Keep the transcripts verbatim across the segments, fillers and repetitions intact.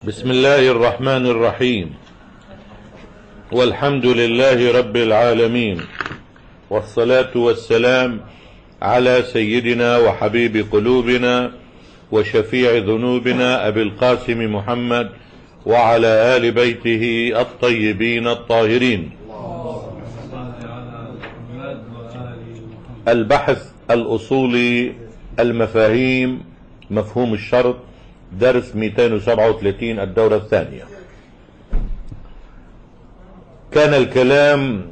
بسم الله الرحمن الرحيم، والحمد لله رب العالمين، والصلاة والسلام على سيدنا وحبيب قلوبنا وشفيع ذنوبنا أبي القاسم محمد وعلى آل بيته الطيبين الطاهرين. البحث الأصولي المفاهيم مفهوم الشرط، درس مئتين وسبعة وثلاثين، الدورة الثانية. كان الكلام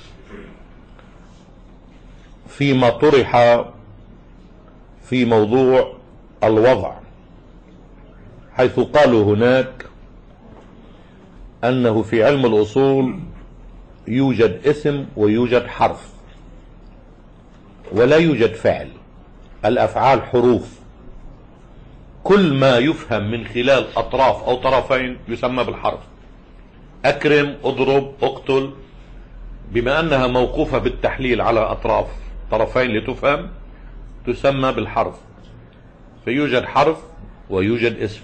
فيما طرح في موضوع الوضع، حيث قالوا هناك أنه في علم الأصول يوجد اسم ويوجد حرف ولا يوجد فعل. الأفعال حروف، كل ما يفهم من خلال أطراف أو طرفين يسمى بالحرف. أكرم، أضرب، أقتل، بما أنها موقوفة بالتحليل على أطراف طرفين لتفهم تسمى بالحرف. فيوجد حرف ويوجد اسم.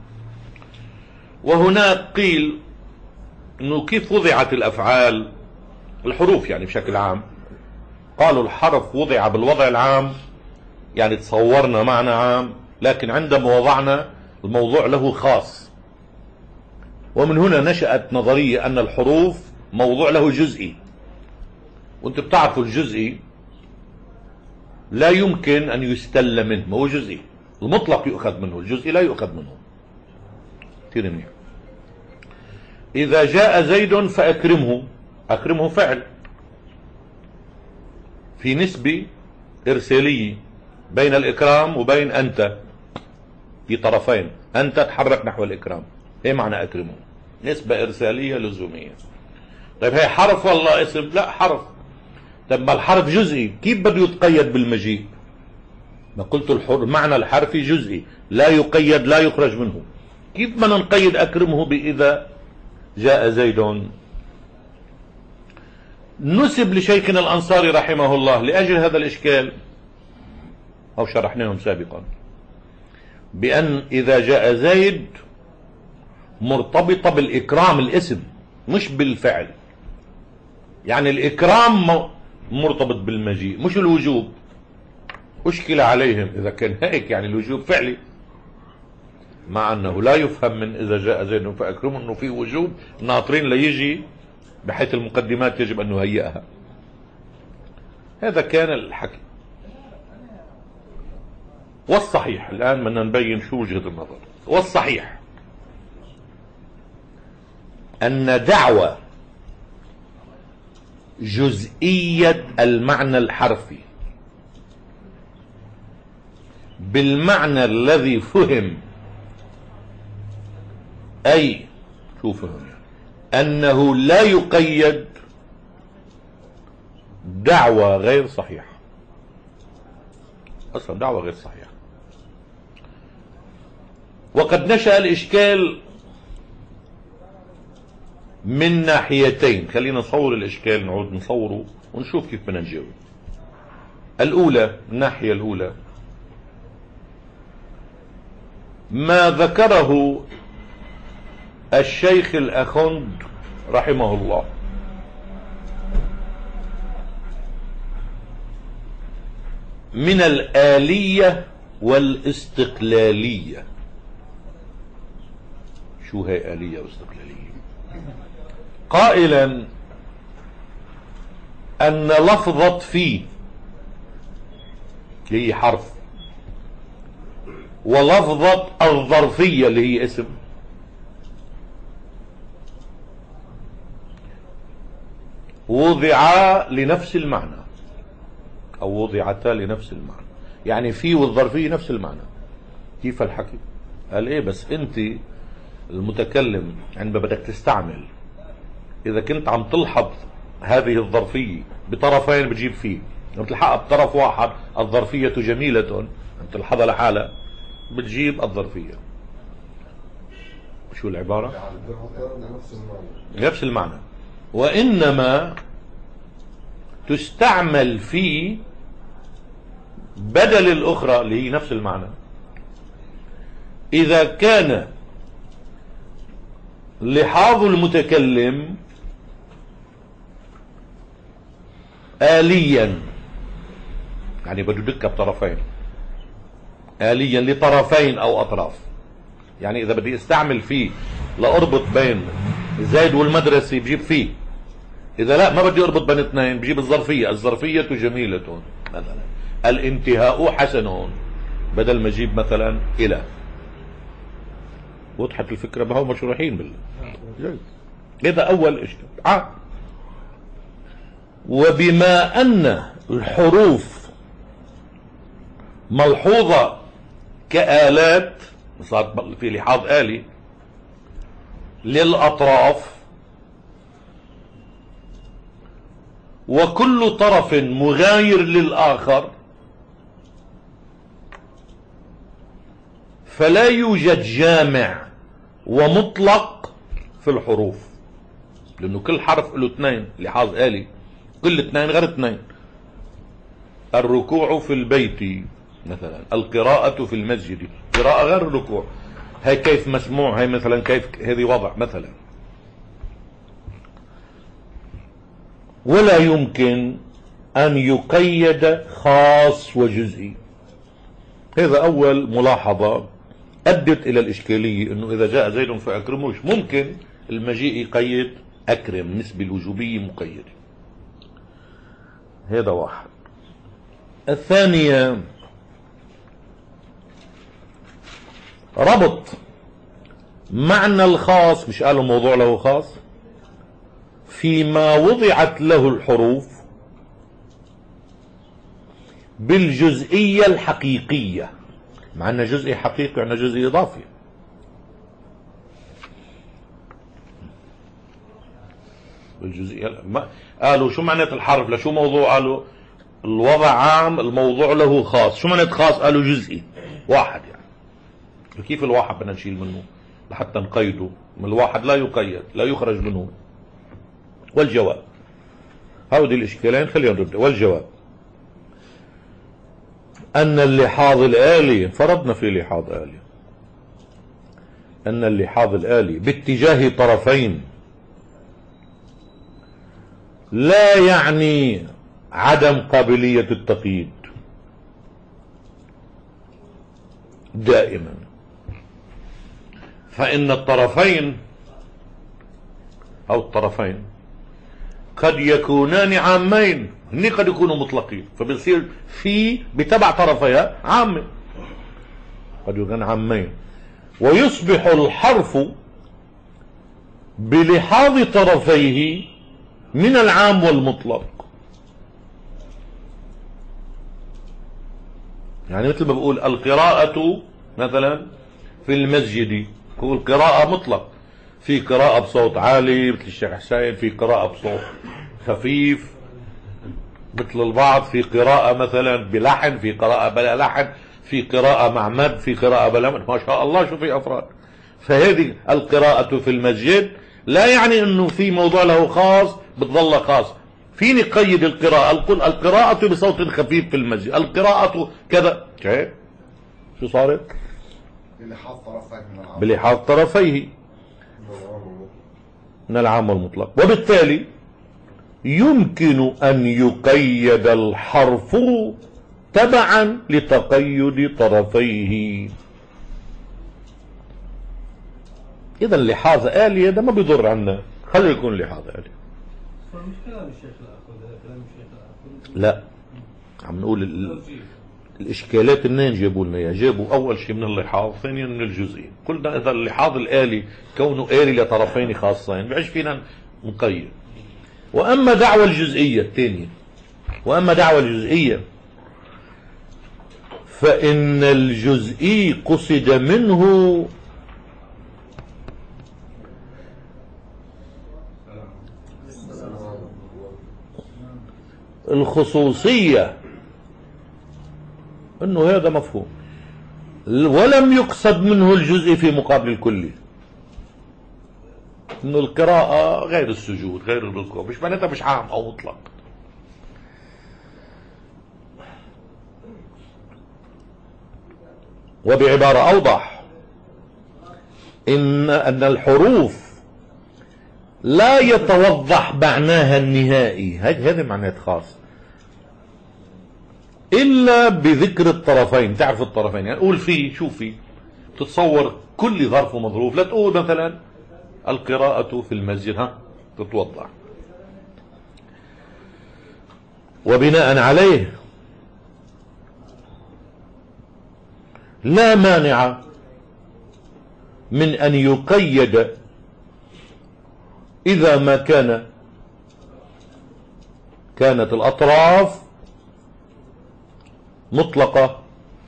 وهناك قيل أنه كيف وضعت الأفعال الحروف يعني بشكل عام. قالوا الحرف وضع بالوضع العام، يعني تصورنا معنى عام، لكن عندما وضعنا الموضوع له خاص. ومن هنا نشأت نظرية أن الحروف موضوع له جزئي، وانت بتعرفوا الجزئي لا يمكن أن يستل منه، ما هو جزئي. المطلق يؤخذ منه، الجزئي لا يؤخذ منه. كثير منيح. إذا جاء زيد فأكرمه، أكرمه فعل في نسبة إرسالية بين الإكرام وبين أنت، في طرفين، أنت تحرك نحو الإكرام، إيه معنى أكرمه؟ نسبة إرسالية لزومية. طيب هي حرف والله اسم؟ لا، حرف. طيب ما الحرف جزئي، كيف بده يتقيد بالمجيء؟ ما قلت الحر معنى الحرفي جزئي لا يقيد لا يخرج منه. كيف بدنا نقيد أكرمه بإذا جاء زيد؟ نسب لشيخنا الأنصاري رحمه الله لأجل هذا الإشكال، أو شرحناهم سابقا، بأن إذا جاء زيد مرتبطة بالإكرام الاسم مش بالفعل. يعني الإكرام مرتبط بالمجيء مش الوجوب. أشكل عليهم إذا كان هيك، يعني الوجوب فعلي، مع أنه لا يفهم من إذا جاء زيد فأكرمه أنه في وجوب ناطرين ليجي، بحيث المقدمات يجب أن نهيئها. هذا كان الحكي. والصحيح الآن بدنا نبين شو وجهة النظر. والصحيح أن دعوى جزئية المعنى الحرفي بالمعنى الذي فهم، أي شو فهم، أنه لا يقيد، دعوى غير صحيحة. أصلا دعوة غير صحيحة. وقد نشأ الإشكال من ناحيتين. خلينا نصور الإشكال، نعود نصوره ونشوف كيف بدنا نجاوب. الأولى، الناحية الأولى، ما ذكره الشيخ الأخند رحمه الله من الآلية والاستقلالية. شو هي آلية واستقلالية؟ قائلا أن لفظة في اللي هي حرف، ولفظة الظرفية اللي هي اسم، وضعا لنفس المعنى، أو وضعتا لنفس المعنى. يعني في والظرفية نفس المعنى. كيف الحكي؟ قال إيه، بس أنت المتكلم عندما بدك تستعمل، إذا كنت عم تلحظ هذه الظرفية بطرفين بتجيب فيه، لما تلحقها بطرف واحد الظرفية جميلة عم تلحظها لحالها بتجيب الظرفية. شو العبارة؟ نفس المعنى. وإنما تستعمل في بدل الأخرى اللي هي نفس المعنى، إذا كان الظرفية جميلة، يعني الظرفية جميلة، يعني تستعمل في بدل الأخرى اللي هي نفس المعنى. وإنما تستعمل في بدل الأخرى اللي هي نفس المعنى إذا كان الظرفية جميلة، يعني الظرفية جميلة، يعني تستعمل في بدل الأخرى اللي هي نفس المعنى لحاظ المتكلم آليا، يعني بده دكة بطرفين، آليا لطرفين أو أطراف. يعني إذا بدي استعمل فيه لأربط بين زيد والمدرسة بجيب فيه، إذا لا ما بدي أربط بين اثنين بجيب الظرفية، الظرفية جميلة مثلا، الانتهاء حسن، بدل ما أجيب مثلا إلى. وضحت الفكرة؟ ما هو مشروحين بالله. هذا أول إشكال. آه. وبما أن الحروف ملحوظة كآلات، صار في لحاظ آلي للأطراف، وكل طرف مغاير للآخر، فلا يوجد جامع ومطلق في الحروف، لأنه كل حرف له اثنين لحاظ آلي، كل اثنين غير اثنين. الركوع في البيت مثلا، القراءة في المسجد، قراءة غير الركوع، هي كيف مسموع، هي مثلا كيف هذه وضع مثلا. ولا يمكن أن يقيد خاص وجزئي. هذا أول ملاحظة أدت إلى الإشكالية، أنه إذا جاء زيد فأكرموش ممكن المجيء يقيد أكرم، نسبة الوجوبية مقيدة. هذا واحد. الثانية ربط معنى الخاص، مش قالوا موضوع له خاص، فيما وضعت له الحروف بالجزئية الحقيقية. مع أن جزء حقيقي يعني جزء إضافي. بالجزئية ما قالوا شو معنى الحرف لشو موضوع، قالوا الوضع عام الموضوع له خاص. شو معنى خاص؟ قالوا جزئي واحد. يعني كيف الواحد بدنا نشيل منه لحتى نقيده؟ من الواحد لا يقيد، لا يخرج منه. والجواب هودي الاشكالين خلينا نرد. والجواب ان اللحاظ الآلي، فرضنا في لحاظ آلي، ان اللحاظ الآلي باتجاه طرفين لا يعني عدم قابلية التقييد دائما. فإن الطرفين أو الطرفين قد يكونان عامين، هني قد يكونوا مطلقين، فبصير في بتبع طرفيها عامة، قد يكون عامين، ويصبح الحرف بلحاظ طرفيه من العام والمطلق. يعني مثل ما بقول القراءة مثلا في المسجد، هو القراءة مطلق، في قراءة بصوت عالي مثل الشيخ حسين، في قراءة بصوت خفيف مثل البعض، في قراءة مثلا بلحن، في قراءة بلا لحن، في قراءة مع مد، في قراءة بلا مد، ما شاء الله شو في أفراد. فهذه القراءة في المسجد لا يعني انه في موضوع له خاص بتظل خاص. فيني قيد القراءة، القل القراءة بصوت خفيف في المسجد، القراءة كذا. كيف؟ شو صارت؟ بلحاظ طرفيه من العام، بلحاظ طرفيه من العام والمطلق. وبالتالي يمكن أن يقيد الحرف تبعا لتقيد طرفيه. إذا اللحاظ آلي هذا ما بيضر عنا، خلي يكون لحاظ آلي. مش كلام الشيخ الأخوذ، هذا كلام الشيخ الأخوذ. لا، عم نقول ال... الإشكالات منين جابوا لنا إياها؟ جابوا أول شيء من اللحاظ، ثانيا من الجزئي. قلنا إذا اللحاظ الآلي كونه آلي لطرفين خاصين بيعيش فينا نقيد. وأما دعوة الجزئية الثانية، وأما دعوة الجزئية فإن الجزئي قصد منه الخصوصية، انه هذا مفهوم، ولم يقصد منه الجزء في مقابل الكلي. انه القراءة غير السجود غير الركوع، مش معناتها مش عام او مطلق. وبعبارة اوضح، ان ان الحروف لا يتوضح معناها النهائي، هذا معناه خاص، إلا بذكر الطرفين. تعرف الطرفين، يعني قول في شو في، تتصور كل ظرف ومظروف. لا تقول مثلا القراءة في المسجد، ها تتوضح. وبناء عليه لا مانع من أن يقيد إذا ما كان كانت الأطراف مطلقة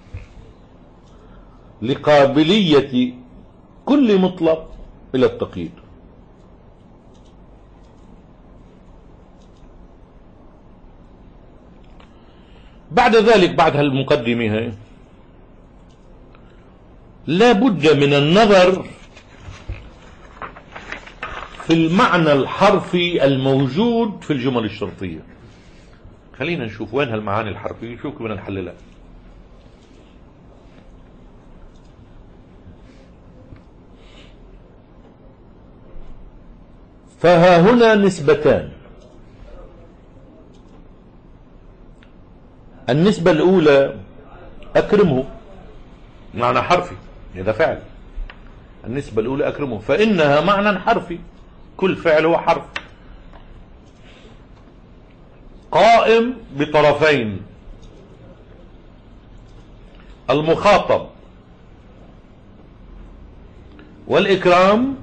لقابلية كل مطلق إلى التقييد. بعد ذلك، بعد هالمقدمة هي، لا بد من النظر في المعنى الحرفي الموجود في الجمل الشرطية. خلينا نشوف وين هالمعاني الحرفية، شوف كيف بدنا نحللها. فها هنا نسبتان. النسبة الأولى أكرمه، معنى حرفي، هذا فعل. النسبة الأولى أكرمه، فإنها معنى حرفي، كل فعل هو حرف قائم بطرفين: المخاطب والإكرام.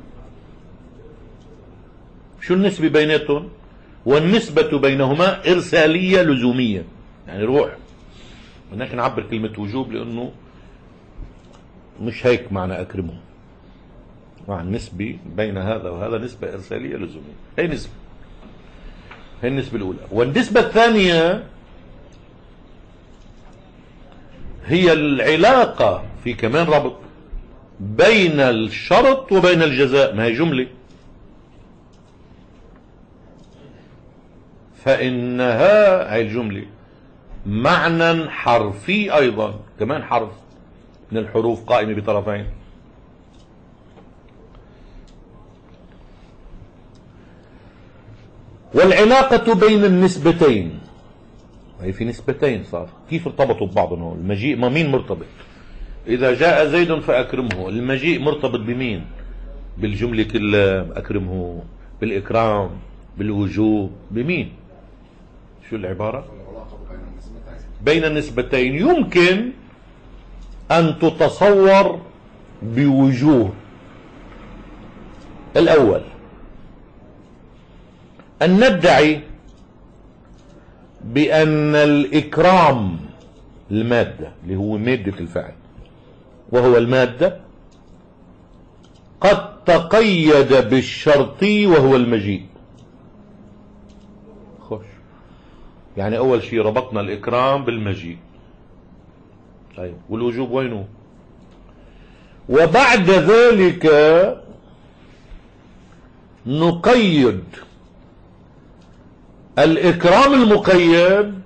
شو النسبة بيناتهم؟ والنسبة بينهما إرسالية لزومية، يعني روح. هناك نعبر كلمة وجوب لأنه مش هيك معنى أكرمه، مع النسبة بين هذا وهذا نسبة إرسالية لزومية. هي نسبة، هي النسبة الأولى. والنسبة الثانية هي العلاقة، في كمان ربط بين الشرط وبين الجزاء، ما هي جملة، فإنها هي الجملة معنى حرفي أيضا، كمان حرف من الحروف قائمة بطرفين. والعلاقة بين النسبتين، هي في نسبتين صار، كيف ارتبطوا ببعضهم؟ المجيء ما مين مرتبط؟ إذا جاء زيد فأكرمه، المجيء مرتبط بمين؟ بالجملة كلها، أكرمه، بالإكرام، بالوجوب، بمين؟ شو العبارة؟ بين النسبتين يمكن أن تتصور بوجوه. الأول أن ندعي بأن الإكرام المادة اللي هو مادة الفعل وهو المادة قد تقيد بالشرطي وهو المجيء. خوش، يعني أول شيء ربطنا الإكرام بالمجيء، طيب والوجوب وينه؟ وبعد ذلك نقيد الإكرام المقيد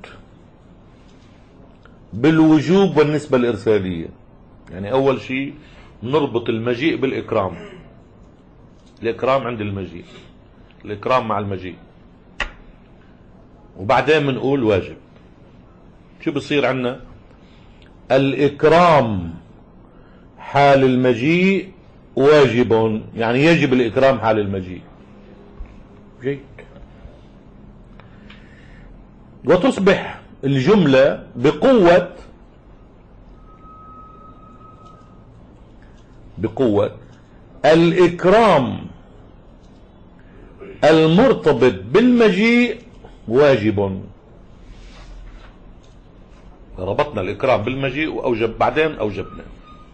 بالوجوب والنسبة الإرسالية. يعني أول شيء نربط المجيء بالإكرام، الإكرام عند المجيء، الإكرام مع المجيء، وبعدين بنقول واجب. شو بصير عنا؟ الإكرام حال المجيء واجب، يعني يجب الإكرام حال المجيء. جيد. وتصبح الجملة بقوة بقوة الإكرام المرتبط بالمجيء واجب. ربطنا الإكرام بالمجيء وأوجب، بعدين أوجبنا.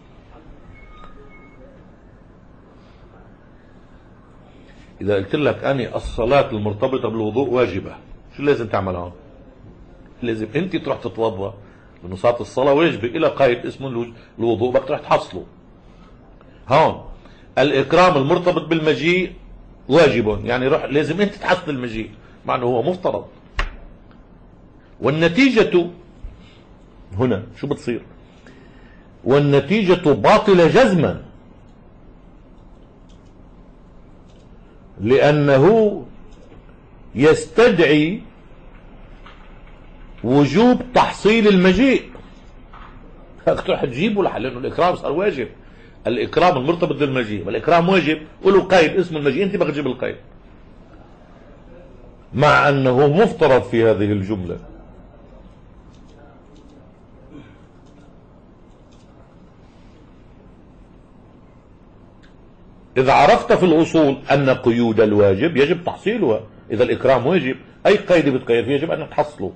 إذا قلت لك أنا الصلاة المرتبطة بالوضوء واجبة، شو لازم تعمل هون؟ لازم أنت تروح تتوضأ، لأنه صلاة الصلاة واجبة إلى قيد اسمه الوضوء، بدك تروح تحصله. هون الإكرام المرتبط بالمجيء واجب، يعني روح لازم أنت تحصل المجيء، مع أنه هو مفترض. والنتيجة هنا شو بتصير؟ والنتيجة باطلة جزما، لأنه يستدعي وجوب تحصيل المجيء. تروح تجيبه لأنه الإكرام صار واجب. الإكرام المرتبط بالمجيء، والإكرام واجب، قولوا قيد اسم المجيء، أنت بدك تجيب القيد، مع أنه مفترض في هذه الجملة. إذا عرفت في الأصول أن قيود الواجب يجب تحصيلها، إذا الإكرام واجب أي قيد بتقيد فيه يجب أن تحصله.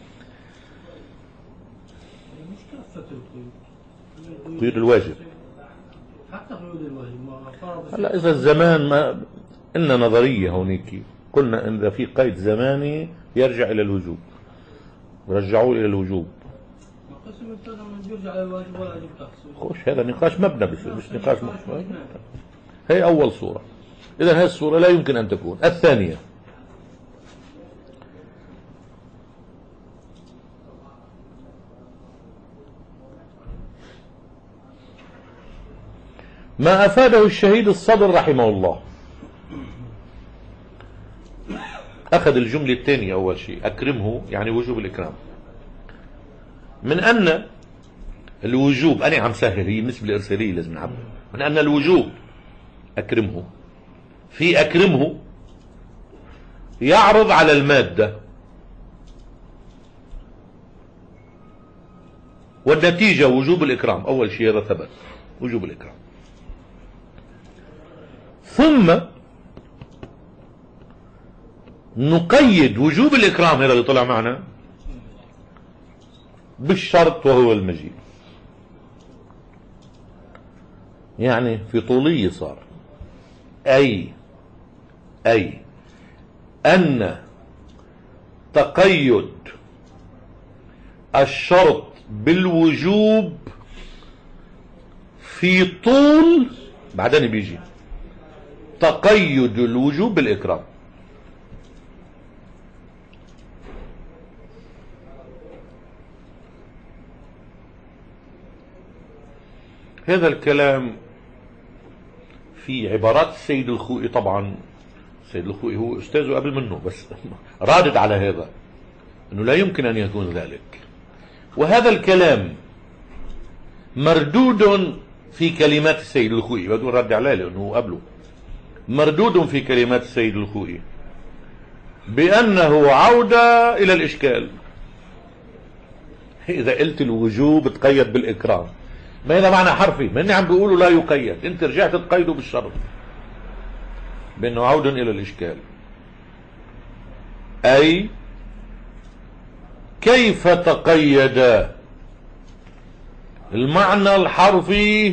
مش كافة القيود، قيود الواجب حتى قيود الواجب ما فرض. هلا إذا الزمان ما إن نظرية هونيك قلنا إن إذا في قيد زماني يرجع إلى الوجوب، رجعوه إلى الوجوب. ما قسم التزم من بيرجع على الواجب ولا يجب تحصيله. خوش هذا نقاش مبنى بس مش نقاش مختصر. هي أول صورة. إذا هذه الصورة لا يمكن أن تكون. الثانية ما أفاده الشهيد الصدر رحمه الله. أخذ الجملة الثانية أول شيء، أكرمه يعني وجوب الإكرام، من أن الوجوب أنا عم سهل، هي بالنسبة للإرسالية لازم نعبر، من أن الوجوب أكرمه في أكرمه يعرض على المادة، والنتيجة وجوب الإكرام. أول شيء هذا ثبت وجوب الإكرام. ثم نقيد وجوب الإكرام هذا اللي طلع معنا بالشرط وهو المجيء، يعني في طولية صار أي أي أن تقيد الشرط بالوجوب في طول، بعدين بيجي تقيد الوجوب بالإكرام. هذا الكلام في عبارات السيد الخوئي، طبعا السيد الخوئي هو أستاذه قبل منه بس رادد على هذا أنه لا يمكن أن يكون ذلك. وهذا الكلام مردود في كلمات السيد الخوئي، بدون رد عليه لأنه قبله، مردود في كلمات السيد الخوئي بأنه عودة إلى الإشكال. إذا قلت الوجوب تقيد بالإكرام، ما هذا معنى حرفي، ما إني عم بيقولوا لا يقيد، أنت رجعت تقيده بالشرط بأنه عود إلى الإشكال. أي كيف تقيد المعنى الحرفي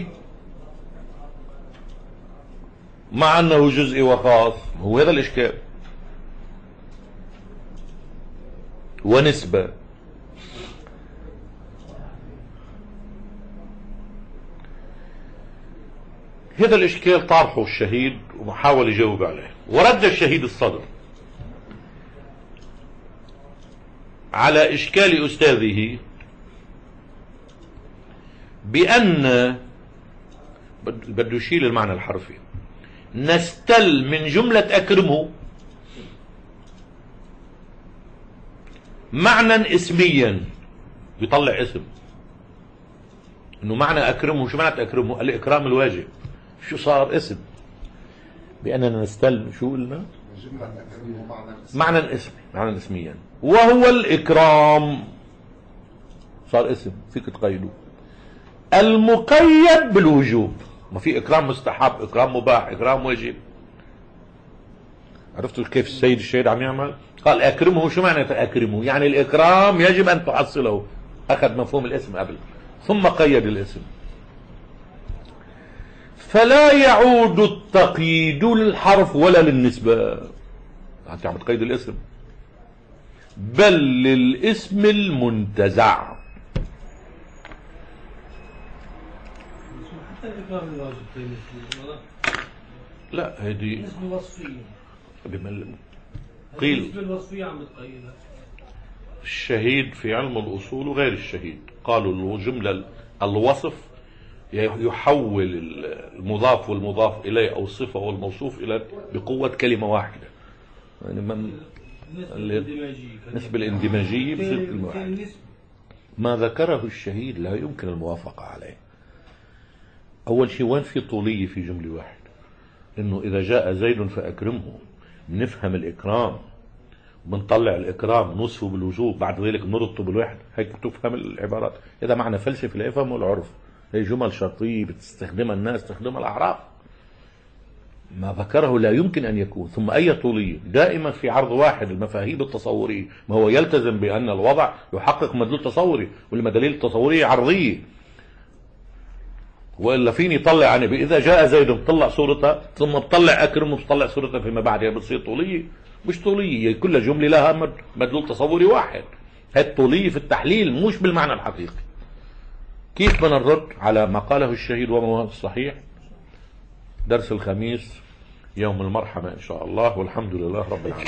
مع أنه جزئي وخاص؟ هو هذا الإشكال. ونسبة هذا الإشكال طرحه الشهيد وحاول يجاوب عليه، ورد الشهيد الصدر على إشكال أستاذه بأن بده يشيل المعنى الحرفي، نستل من جملة أكرمه معنى اسميا، بيطلع اسم انه معنى أكرمه. شو معنى أكرمه؟ الإكرام الواجب. شو صار اسم؟ بأننا نستل شو قلنا؟ معنى اسمي، معنى اسميا، وهو الإكرام صار اسم فيك تقيده. المقيد بالوجوب، ما في إكرام مستحب، إكرام مباح، إكرام واجب. عرفتوا كيف السيد الشهيد عم يعمل؟ قال أكرمه. شو معنى أكرمه؟ يعني الإكرام يجب أن تحصله. أخذ مفهوم الاسم قبل ثم قيد الاسم. فلا يعود التقييد للحرف ولا للنسبة، أنت عم تقيد الاسم، بل للاسم المنتزع. حتى الإكرام الواجب لا هذه النسبة الوصفية، قيل النسبة الوصفية عم بتقيدها. الشهيد في علم الأصول وغير الشهيد قالوا الجملة الوصف يحول المضاف والمضاف إليه أو الصفة والموصوف إليه بقوة كلمة واحدة. يعني من النسبة الاندماجية بصير كلمة واحدة. ما ذكره الشهيد لا يمكن الموافقة عليه. أول شيء وين في طولية في جملة واحدة؟ إنه إذا جاء زيد فأكرمه، بنفهم الإكرام بنطلع الإكرام نصفه بالوجوب، بعد ذلك نربطه بالوحدة. هيك تفهم العبارات. هذا معنى فلسفي لا يفهمه العرف. هي جمل شرطية بتستخدمها الناس، تستخدمها الأعراف. ما ذكره لا يمكن أن يكون. ثم أي طولية؟ دائما في عرض واحد المفاهيم التصورية، ما هو يلتزم بأن الوضع يحقق مدلول تصوري، والمداليل التصورية عرضية، وإلا فيني طلع عني إذا جاء زيد بطلع صورتها ثم بطلع أكرم وبطلع صورتها فيما بعد، يعني بتصير طولية؟ مش طولية، كل جملة لها مدلول تصوري واحد. هي الطولية في التحليل مش بالمعنى الحقيقي. كيف بدنا نرد على ما قاله الشهيد وما هو الصحيح؟ درس الخميس يوم المرحمة إن شاء الله، والحمد لله رب العالمين.